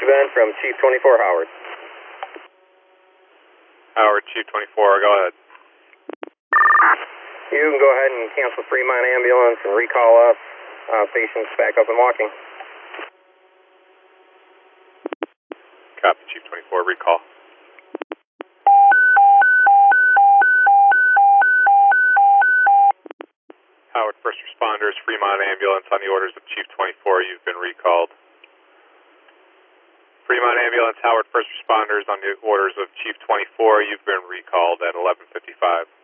event from Chief 24 Howard. Howard, Chief 24, go ahead. You can go ahead and cancel Fremont ambulance and recall us. Patients back up and walking. Copy, Chief 24, recall. Howard, first responders, Fremont ambulance on the orders of Chief 24, you've been recalled. Fremont ambulance, Howard, first responders on the orders of Chief 24, you've been recalled at 11:55.